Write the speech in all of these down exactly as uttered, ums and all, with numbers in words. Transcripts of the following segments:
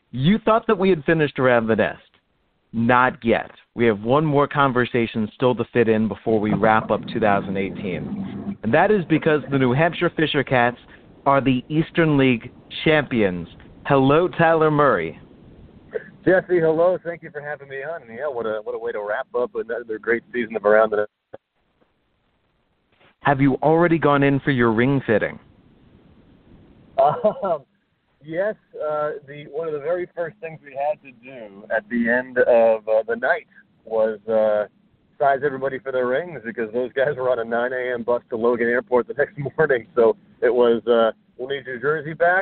You thought that we had finished around the nest. Not yet. We have one more conversation still to fit in before we wrap up two thousand eighteen. And that is because the New Hampshire Fisher Cats are the Eastern League champions. Hello, Tyler Murray. Jesse, hello. Thank you for having me on. Yeah, what a what a way to wrap up another great season of Around the Nest. Have you already gone in for your ring fitting? Um, yes, uh, the one of the very first things we had to do at the end of uh, the night was uh, size everybody for their rings because those guys were on a nine a.m. bus to Logan Airport the next morning. So it was, uh, we'll need your jersey back.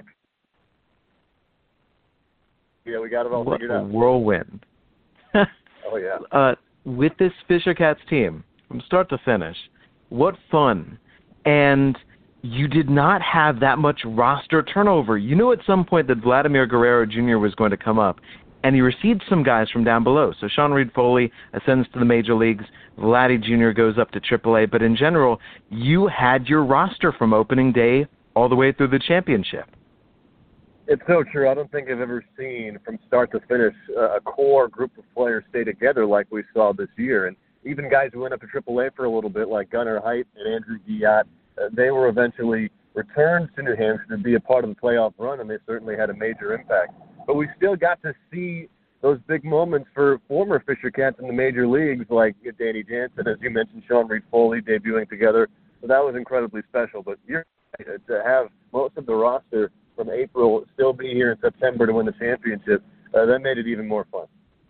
Yeah, we got it all what figured a out. Whirlwind. Oh, yeah. Uh, with this Fisher Cats team, from start to finish, what fun. And you did not have that much roster turnover. You knew at some point that Vladimir Guerrero Junior was going to come up, and he received some guys from down below. So Sean Reed-Foley ascends to the major leagues. Vladdy Junior goes up to triple A. But in general, you had your roster from opening day all the way through the championship. It's so true. I don't think I've ever seen from start to finish uh, a core group of players stay together like we saw this year. And even guys who went up to triple A for a little bit, like Gunnar Height and Andrew Guillat, uh, they were eventually returned to New Hampshire to be a part of the playoff run, and they certainly had a major impact. But we still got to see those big moments for former Fisher Cats in the major leagues, like Danny Jansen, as you mentioned, Sean Reed-Foley debuting together. So that was incredibly special. But you're right, to have most of the roster from April still be here in September to win the championship, uh, that made it even more fun.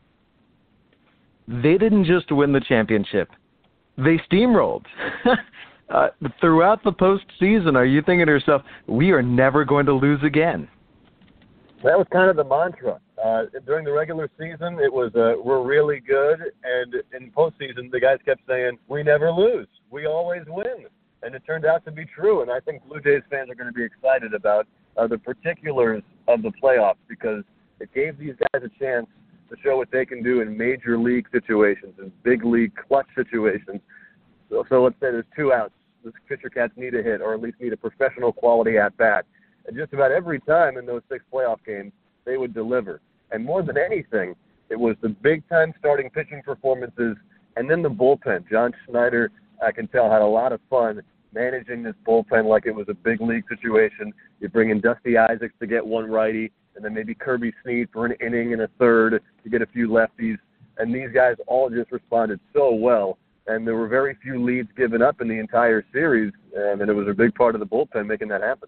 They didn't just win the championship. They steamrolled. uh, throughout the postseason, are you thinking to yourself, we are never going to lose again? That was kind of the mantra. Uh, during the regular season, it was, uh, we're really good, and in postseason, the guys kept saying, we never lose. We always win. And it turned out to be true, and I think Blue Jays fans are going to be excited about uh, the particulars of the playoffs because it gave these guys a chance to show what they can do in major league situations, in big league clutch situations. So, so let's say there's two outs. The Fisher Cats need a hit or at least need a professional quality at-bat. And just about every time in those six playoff games, they would deliver. And more than anything, it was the big-time starting pitching performances and then the bullpen. John Schneider, I can tell, had a lot of fun managing this bullpen like it was a big league situation. You bring in Dusty Isaacs to get one righty, and then maybe Kirby Snead for an inning and a third to get a few lefties. And these guys all just responded so well. And there were very few leads given up in the entire series, and it was a big part of the bullpen making that happen.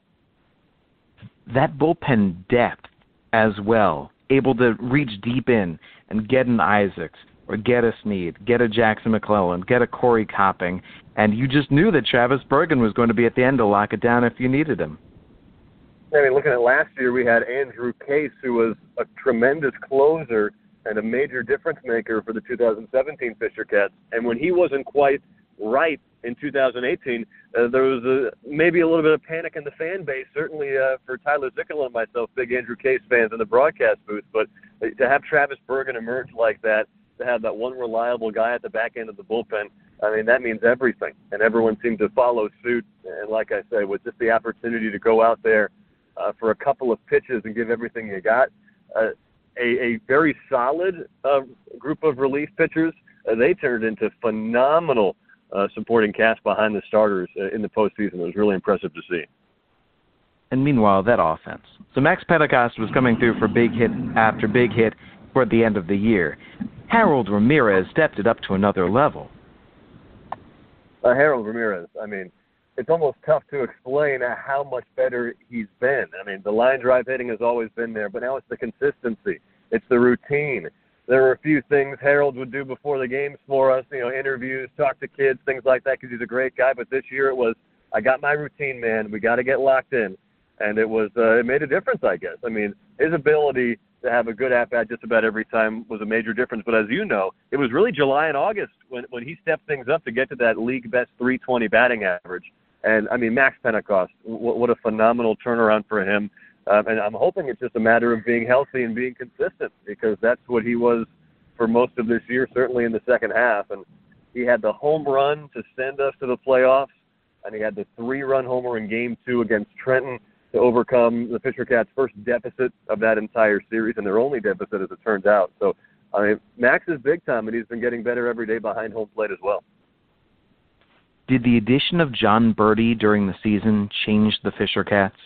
That bullpen depth as well, able to reach deep in and get an Isaacs or get a Snead, get a Jackson McClellan, get a Corey Copping, and you just knew that Travis Bergen was going to be at the end to lock it down if you needed him. I mean, looking at last year, we had Andrew Case, who was a tremendous closer and a major difference maker for the two thousand seventeen Fisher Cats. And when he wasn't quite right in two thousand eighteen, uh, there was a, maybe a little bit of panic in the fan base, certainly uh, for Tyler Zickel and myself, big Andrew Case fans in the broadcast booth. But to have Travis Bergen emerge like that, to have that one reliable guy at the back end of the bullpen, I mean, that means everything. And everyone seemed to follow suit. And like I say, with just the opportunity to go out there uh, for a couple of pitches and give everything you got, uh, a, a very solid uh, group of relief pitchers, uh, they turned into phenomenal uh, supporting cast behind the starters uh, in the postseason. It was really impressive to see. And meanwhile, that offense. So Max Pentecost was coming through for big hit after big hit toward the end of the year. Harold Ramirez stepped it up to another level. Uh, Harold Ramirez, I mean, it's almost tough to explain how much better he's been. I mean, the line drive hitting has always been there, but now it's the consistency. It's the routine. There were a few things Harold would do before the games for us, you know, interviews, talk to kids, things like that, because he's a great guy. But this year it was, I got my routine, man. We got to get locked in. And it was, uh, it made a difference, I guess. I mean, his ability to have a good at-bat just about every time was a major difference. But as you know, it was really July and August when, when he stepped things up to get to that league-best three twenty batting average. And, I mean, Max Pentecost, what, what a phenomenal turnaround for him. Um, and I'm hoping it's just a matter of being healthy and being consistent, because that's what he was for most of this year, certainly in the second half. And he had the home run to send us to the playoffs, and he had the three-run homer in game two against Trenton to overcome the Fisher Cats' first deficit of that entire series, and their only deficit as it turns out. So, I mean, Max is big time, and he's been getting better every day behind home plate as well. Did the addition of Jon Berti during the season change the Fisher Cats?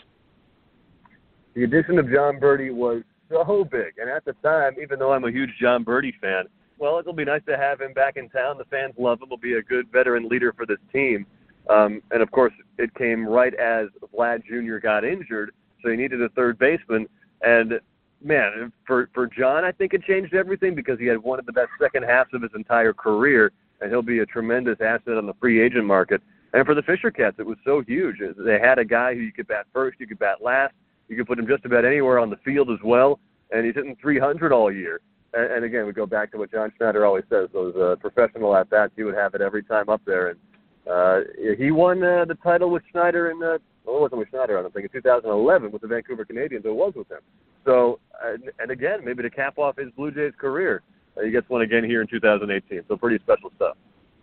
The addition of Jon Berti was so big, and at the time, even though I'm a huge Jon Berti fan, well, it'll be nice to have him back in town. The fans love him. He'll be a good veteran leader for this team. Um, and, of course, it came right as Vlad Junior got injured, so he needed a third baseman. And, man, for, for John, I think it changed everything because he had one of the best second halves of his entire career, and he'll be a tremendous asset on the free agent market. And for the Fisher Cats, it was so huge. They had a guy who you could bat first, you could bat last, you could put him just about anywhere on the field as well, and he's hitting three hundred all year. And, and again, we go back to what John Schneider always says, those uh, professional at-bats, he would have it every time up there. And Uh, he won uh, the title with Schneider in the, well, it wasn't with Schneider, I don't think, in two thousand eleven with the Vancouver Canadians. It was with him. So, and, and again, maybe to cap off his Blue Jays career, uh, he gets one again here in two thousand eighteen. So pretty special stuff.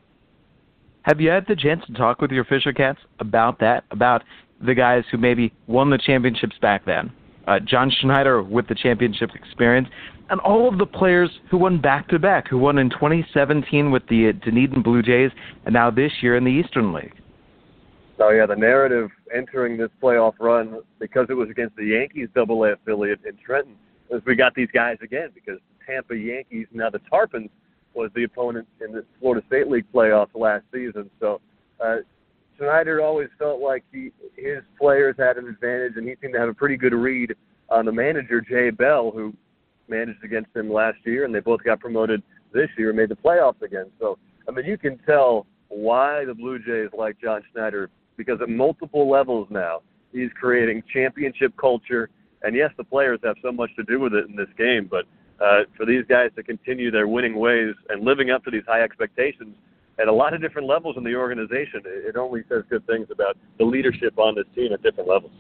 Have you had the chance to talk with your Fisher Cats about that, about the guys who maybe won the championships back then? Uh, John Schneider with the championship experience, and all of the players who won back-to-back, who won in twenty seventeen with the Dunedin Blue Jays, and now this year in the Eastern League. Oh, yeah, the narrative entering this playoff run, because it was against the Yankees double A affiliate in Trenton, is we got these guys again, because Tampa Yankees, now the Tarpons, was the opponent in the Florida State League playoffs last season. So uh, Schneider always felt like he, his players had an advantage, and he seemed to have a pretty good read on the manager, Jay Bell, who managed against him last year, and they both got promoted this year and made the playoffs again. So, I mean, you can tell why the Blue Jays like John Schneider, because at multiple levels now, he's creating championship culture. And, yes, the players have so much to do with it in this game, but uh, for these guys to continue their winning ways and living up to these high expectations at a lot of different levels in the organization, it only says good things about the leadership on this team at different levels.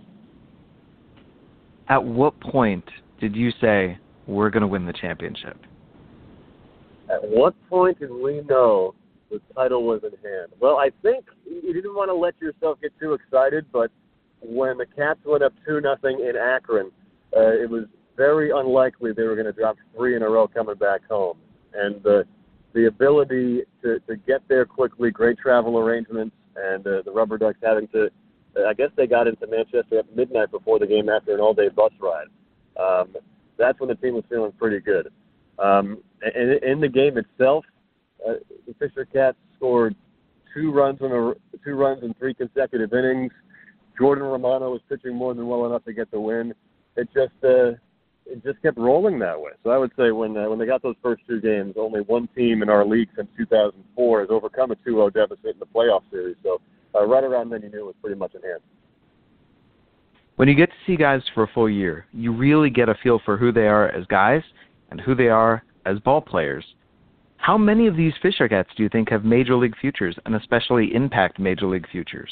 At what point did you say, we're going to win the championship? At what point did we know the title was in hand? Well, I think you didn't want to let yourself get too excited, but when the Cats went up two nothing in Akron, uh, it was very unlikely they were going to drop three in a row coming back home. And the the ability to, to get there quickly, great travel arrangements, and uh, the Rubber Ducks having to, I guess they got into Manchester at midnight before the game after an all-day bus ride. Um, that's when the team was feeling pretty good. Um, and in the game itself, uh, the Fisher Cats scored two runs in a, two runs in three consecutive innings. Jordan Romano was pitching more than well enough to get the win. It just uh, it just kept rolling that way. So I would say when uh, when they got those first two games, only one team in our league since two thousand four has overcome a two oh deficit in the playoff series. So uh, right around then, you knew it was pretty much in hand. When you get to see guys for a full year, you really get a feel for who they are as guys and who they are as ball players. How many of these Fisher Cats do you think have major league futures and especially impact major league futures?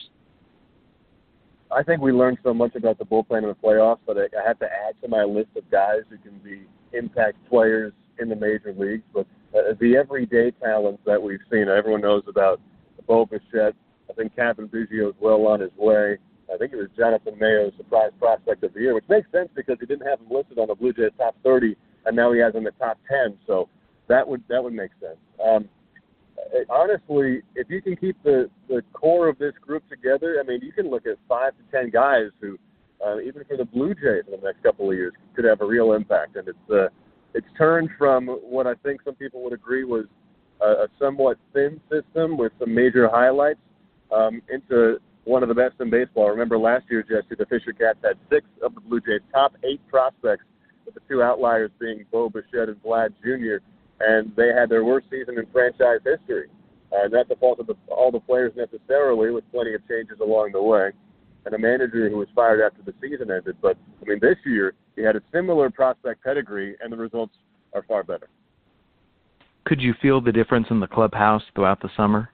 I think we learned so much about the bullpen in the playoffs, but I, I have to add to my list of guys who can be impact players in the major leagues. But uh, the everyday talents that we've seen, everyone knows about Bo Bichette. I think Cavan Biggio is well on his way. I think it was Jonathan Mayo's surprise prospect of the year, which makes sense because he didn't have him listed on the Blue Jays top thirty, and now he has him at top ten. So that would that would make sense. Um, honestly, if you can keep the, the core of this group together, I mean, you can look at five to ten guys who, uh, even for the Blue Jays in the next couple of years, could have a real impact. And it's uh, it's turned from what I think some people would agree was a, a somewhat thin system with some major highlights um, into one of the best in baseball. Remember last year, Jesse, the Fisher Cats had six of the Blue Jays' top eight prospects, with the two outliers being Bo Bichette and Vlad Junior, and they had their worst season in franchise history. Uh, not the fault of the, all the players necessarily, with plenty of changes along the way, and a manager who was fired after the season ended. But, I mean, this year he had a similar prospect pedigree, and the results are far better. Could you feel the difference in the clubhouse throughout the summer?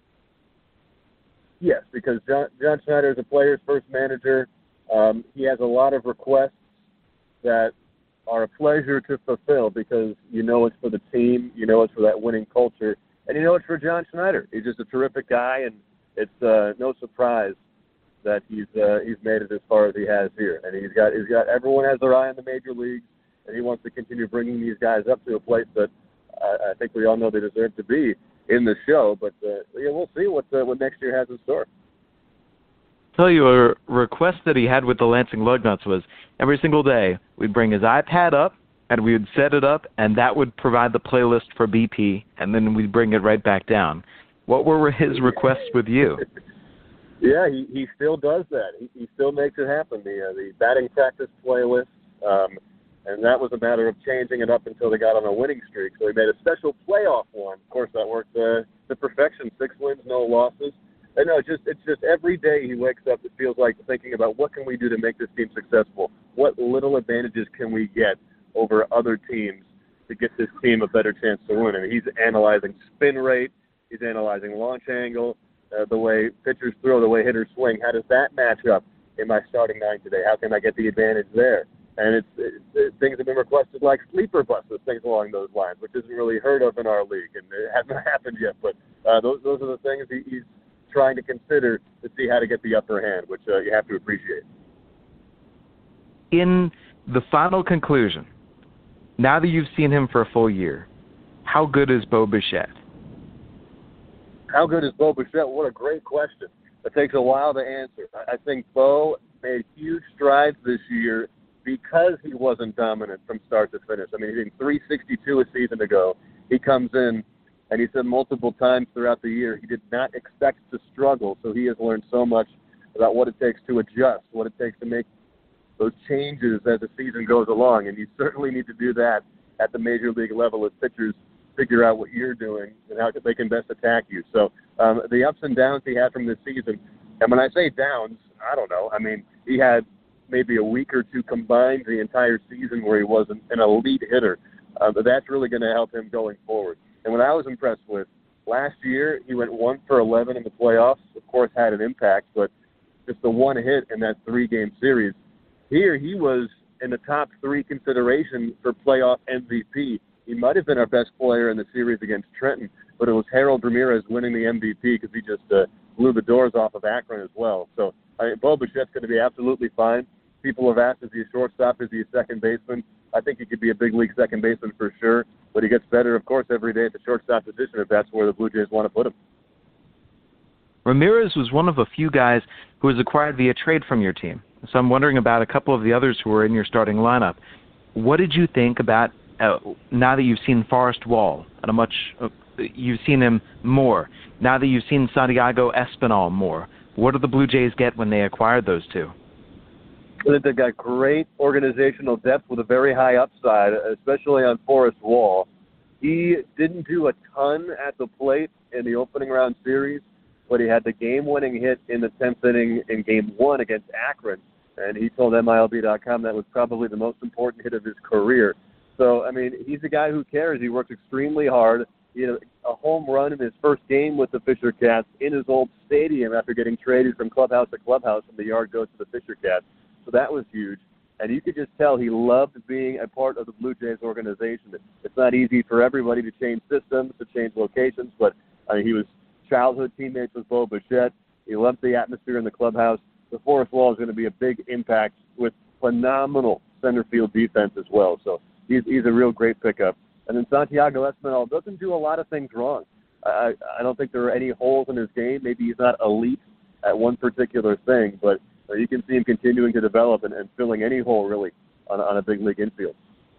Yes, because John, John Schneider is a player's first manager. Um, he has a lot of requests that are a pleasure to fulfill because you know it's for the team, you know it's for that winning culture, and you know it's for John Schneider. He's just a terrific guy, and it's uh, no surprise that he's uh, he's made it as far as he has here, and he's got he's got everyone has their eye on the major leagues, and he wants to continue bringing these guys up to a place that uh, I think we all know they deserve to be in the show. But uh, yeah, we'll see what uh, what next year has in store. Tell you a request that he had with the Lansing Lugnuts was every single day we'd bring his iPad up and we would set it up, and that would provide the playlist for B P, and then we'd bring it right back down. What were his requests with you? Yeah, he, he still does that. He, he still makes it happen. The uh, the batting practice playlist, um, and that was a matter of changing it up until they got on a winning streak. So he made a special playoff one. Of course, that worked uh, to perfection. Six wins, no losses. And no, it's just it's just every day he wakes up, it feels like thinking about what can we do to make this team successful. What little advantages can we get over other teams to get this team a better chance to win? And he's analyzing spin rate. He's analyzing launch angle, uh, the way pitchers throw, the way hitters swing. How does that match up in my starting nine today? How can I get the advantage there? And it's, it, it, things have been requested like sleeper buses, things along those lines, which isn't really heard of in our league, and it hasn't happened yet. But uh, those those are the things he, he's trying to consider to see how to get the upper hand, which uh, you have to appreciate. In the final conclusion, now that you've seen him for a full year, how good is Bo Bichette? How good is Bo Bichette? What a great question. It takes a while to answer. I think Bo made huge strides this year because he wasn't dominant from start to finish. I mean, he did three sixty-two a season ago. He comes in, and he said multiple times throughout the year he did not expect to struggle, so he has learned so much about what it takes to adjust, what it takes to make those changes as the season goes along, and you certainly need to do that at the major league level as pitchers figure out what you're doing and how they can best attack you. So um, the ups and downs he had from this season, and when I say downs, I don't know, I mean, he had maybe a week or two combined the entire season where he wasn't an elite hitter, uh, but that's really going to help him going forward. And what I was impressed with, last year he went one for eleven in the playoffs, of course had an impact, but just the one hit in that three-game series. Here he was in the top three consideration for playoff M V P. He might have been our best player in the series against Trenton, but it was Harold Ramirez winning the M V P because he just uh, blew the doors off of Akron as well. So I mean, Bo Bichette's going to be absolutely fine. People have asked, is he a shortstop? Is he a second baseman? I think he could be a big league second baseman for sure, but he gets better, of course, every day at the shortstop position if that's where the Blue Jays want to put him. Ramirez was one of a few guys who was acquired via trade from your team. So I'm wondering about a couple of the others who were in your starting lineup. What did you think about, uh, now that you've seen Forrest Wall, at a much, uh, you've seen him more, now that you've seen Santiago Espinal more, what did the Blue Jays get when they acquired those two? They've got great organizational depth with a very high upside, especially on Forrest Wall. He didn't do a ton at the plate in the opening round series, but he had the game-winning hit in the tenth inning in game one against Akron, and he told M I L B dot com that was probably the most important hit of his career. So, I mean, he's a guy who cares. He works extremely hard. You know, a home run in his first game with the Fisher Cats in his old stadium after getting traded from clubhouse to clubhouse from the yard goes to the Fisher Cats. So that was huge. And you could just tell he loved being a part of the Blue Jays organization. It's not easy for everybody to change systems, to change locations, but I mean, he was childhood teammates with Bo Bichette. He loved the atmosphere in the clubhouse. The Forrest Wall is going to be a big impact with phenomenal center field defense as well. So he's, he's a real great pickup. And then Santiago Espinal doesn't do a lot of things wrong. I, I don't think there are any holes in his game. Maybe he's not elite at one particular thing, but you can see him continuing to develop and, and filling any hole, really, on, on a big league infield.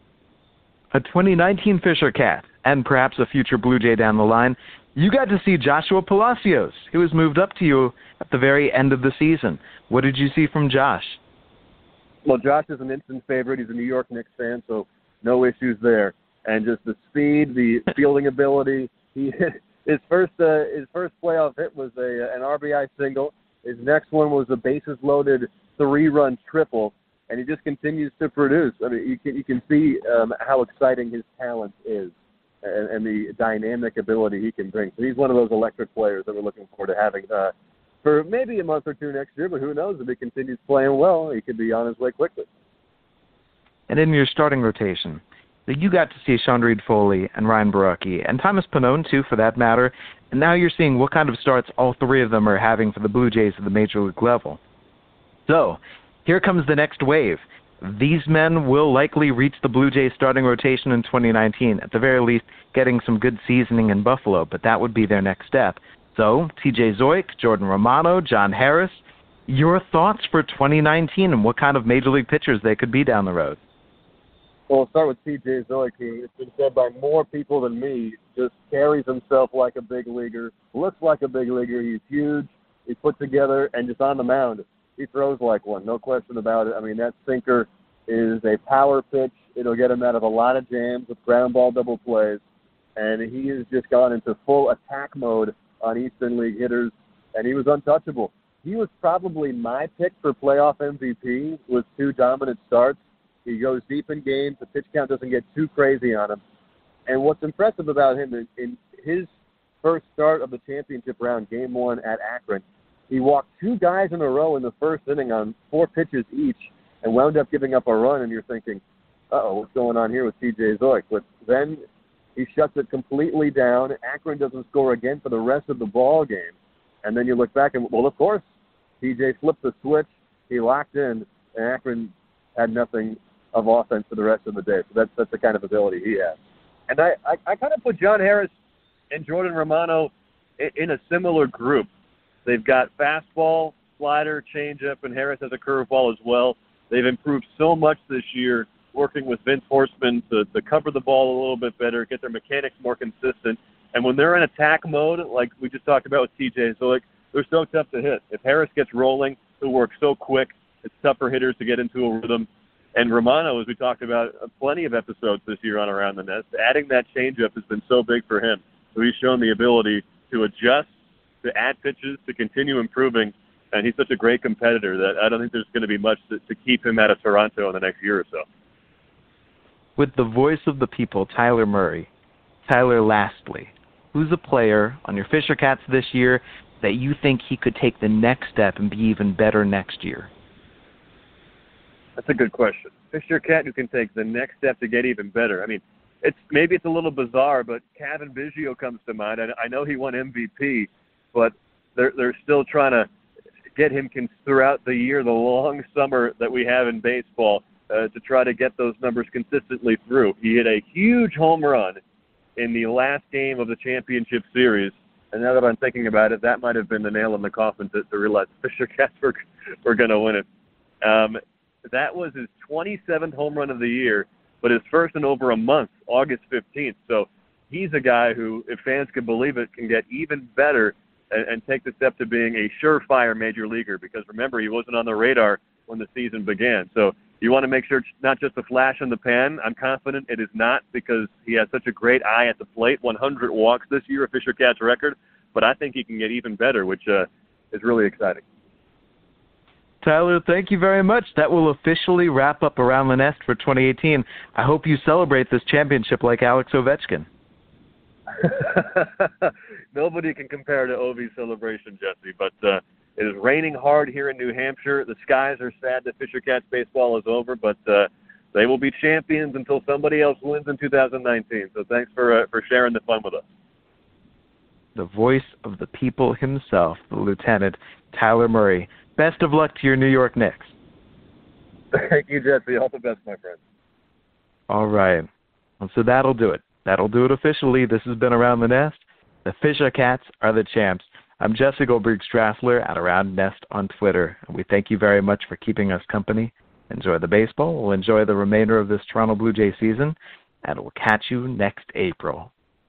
A twenty nineteen Fisher Cat, and perhaps a future Blue Jay down the line, you got to see Joshua Palacios, who was moved up to you at the very end of the season. What did you see from Josh? Well, Josh is an instant favorite. He's a New York Knicks fan, so no issues there. And just the speed, the fielding ability. He his first uh, his first playoff hit was a an R B I single. His next one was a bases-loaded three-run triple, and he just continues to produce. I mean, you can you can see um, how exciting his talent is and, and the dynamic ability he can bring. So he's one of those electric players that we're looking forward to having uh, for maybe a month or two next year, but who knows? If he continues playing well, he could be on his way quickly. And in your starting rotation, you got to see Sean Reed-Foley and Ryan Baracki, and Thomas Pannone, too, for that matter. And now you're seeing what kind of starts all three of them are having for the Blue Jays at the Major League level. So, here comes the next wave. These men will likely reach the Blue Jays starting rotation in twenty nineteen, at the very least getting some good seasoning in Buffalo, but that would be their next step. So, T J Zeuch, Jordan Romano, John Harris, your thoughts for twenty nineteen and what kind of major league pitchers they could be down the road? Well, we'll start with T J Zeuch, who, it's been said by more people than me, just carries himself like a big leaguer, looks like a big leaguer. He's huge, he's put together, and just on the mound, he throws like one, no question about it. I mean, that sinker is a power pitch. It'll get him out of a lot of jams with ground ball double plays, and he has just gone into full attack mode on Eastern League hitters, and he was untouchable. He was probably my pick for playoff M V P with two dominant starts. He goes deep in games. The pitch count doesn't get too crazy on him. And what's impressive about him is in his first start of the championship round, game one at Akron, he walked two guys in a row in the first inning on four pitches each and wound up giving up a run, and you're thinking, uh-oh, what's going on here with T J Zeuch? But then he shuts it completely down. Akron doesn't score again for the rest of the ball game. And then you look back and, well, of course, T J flipped the switch. He locked in, and Akron had nothing of offense for the rest of the day. So that's, that's the kind of ability he has. And I, I, I kind of put John Harris and Jordan Romano in, in a similar group. They've got fastball, slider, changeup, and Harris has a curveball as well. They've improved so much this year working with Vince Horstman to, to cover the ball a little bit better, get their mechanics more consistent. And when they're in attack mode, like we just talked about with T J Zeuch, they're so tough to hit. If Harris gets rolling, he'll work so quick. It's tough for hitters to get into a rhythm. And Romano, as we talked about plenty of episodes this year on Around the Nest, adding that changeup has been so big for him. So he's shown the ability to adjust, to add pitches, to continue improving. And he's such a great competitor that I don't think there's going to be much to, to keep him out of Toronto in the next year or so. With the voice of the people, Tyler Murray, Tyler, lastly, who's a player on your Fisher Cats this year that you think he could take the next step and be even better next year? That's a good question. Fisher Cat who can take the next step to get even better. I mean, it's maybe it's a little bizarre, but Cavan Biggio comes to mind. I, I know he won M V P, but they're they're still trying to get him cons- throughout the year, the long summer that we have in baseball, uh, to try to get those numbers consistently through. He hit a huge home run in the last game of the championship series, and now that I'm thinking about it, that might have been the nail in the coffin to, to realize Fisher Cats were, were going to win it. Um, that was his twenty-seventh home run of the year, but his first in over a month, August fifteenth. So he's a guy who, if fans can believe it, can get even better and, and take the step to being a surefire major leaguer, because remember, he wasn't on the radar when the season began. So you want to make sure it's not just a flash in the pan. I'm confident it is not, because he has such a great eye at the plate. one hundred walks this year, a Fisher Cats record, but I think he can get even better, which uh, is really exciting. Tyler, thank you very much. That will officially wrap up Around the Nest for twenty eighteen. I hope you celebrate this championship like Alex Ovechkin. Nobody can compare to Ovi's celebration, Jesse, but uh, it is raining hard here in New Hampshire. The skies are sad that Fisher Cats baseball is over, but uh, they will be champions until somebody else wins in two thousand nineteen. So thanks for uh, for sharing the fun with us. The voice of the people himself, the Lieutenant, Tyler Murray. Best of luck to your New York Knicks. Thank you, Jesse. All the best, my friend. All right. Well, so that'll do it. That'll do it officially. This has been Around the Nest. The Fisher Cats are the champs. I'm Jesse Goldberg-Strassler at Around Nest on Twitter. And we thank you very much for keeping us company. Enjoy the baseball. We'll enjoy the remainder of this Toronto Blue Jay season. And we'll catch you next April.